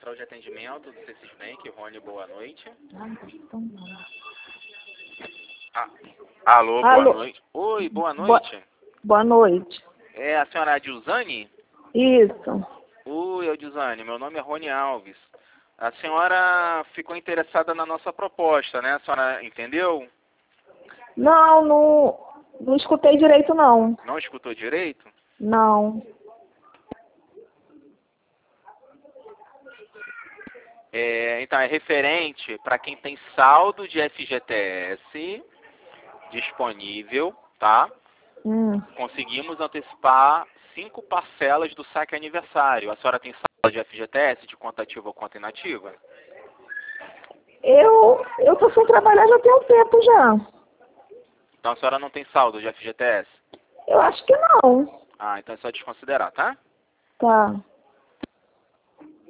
Central de Atendimento do C6 Bank, Rony, boa noite. Alô, boa Alô. noite. Oi, boa noite. Boa noite. É a senhora Adilzane? Isso. Oi, Adilzane, meu nome é Rony Alves. A senhora ficou interessada na nossa proposta, né? A senhora entendeu? Não escutei direito, não. Não escutou direito? Não. Então, é referente para quem tem saldo de FGTS disponível, tá? Conseguimos antecipar 5 parcelas do saque aniversário. A senhora tem saldo de FGTS, de conta ativa ou conta inativa? Eu tô sem trabalhar já tem um tempo já. Então a senhora não tem saldo de FGTS? Eu acho que não. Ah, então é só desconsiderar, tá? Tá.